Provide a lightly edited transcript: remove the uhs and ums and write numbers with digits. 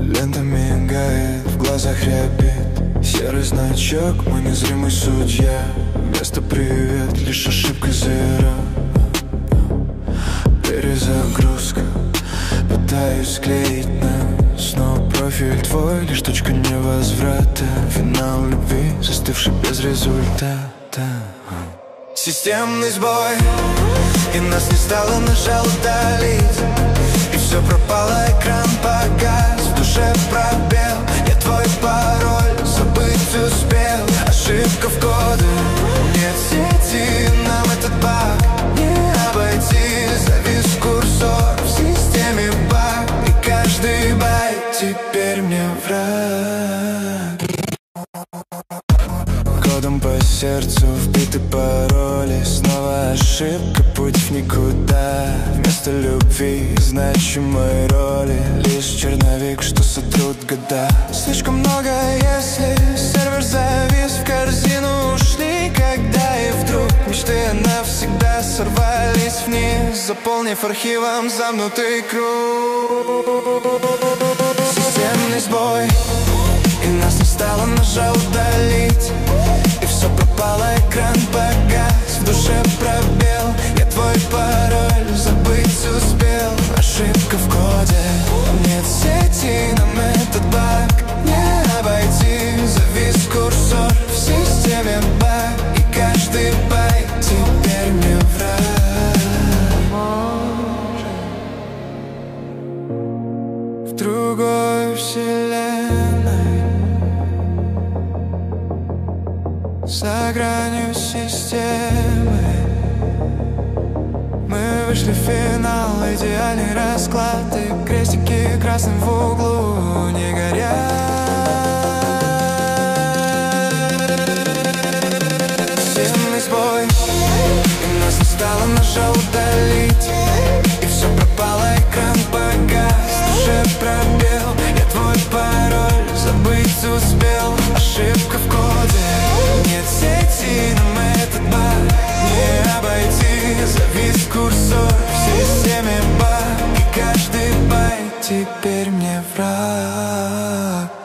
Лента мигает, в глазах рябит. Серый значок, мой незримый судья. Вместо привет, лишь ошибка зеро. Перезагрузка, пытаюсь склеить нас, но профиль твой лишь точка невозврата. Финал любви, застывший без результата. Системный сбой, и нас не стало, нажал удалить, и все пропало, экран погас. В душе пробел, я твой пароль забыть успел. Ошибка в коде, нет сети, нам этот баг не обойти. Завис курсор в системе баг, и каждый байт теперь мне враг. Кодом по сердцу вбиты пароли. Снова ошибка, путь в никуда. Вместо любви значимой роли лишь черновик, что сотрут года. Слишком много если. Сервер завис, в корзину ушли когда. И вдруг мечты навсегда сорвались вниз, заполнив архивом замкнутый круг. Системный сбой, и нас не стало, нажал удалить, и все пропало, экран погас. В душе пробел, я твой пароль забыть успел. Ошибка в коде, нет сети, нам этот баг не обойти. Завис курсор в системе баг, и каждый байт теперь мне враг. В другой вселенной, за гранью системы, мы вышли в финал, идеальный расклад. И крестики красным в углу не горят. Системный сбой, и нас не стало, нажал удалить, и все пропало, экран погас. В душе пробел, я твой пароль забыть успел. Ошибка в коде, нет сети, нам этот баг не обойти. Завис курсор в системе баг, и каждый байт теперь мне враг.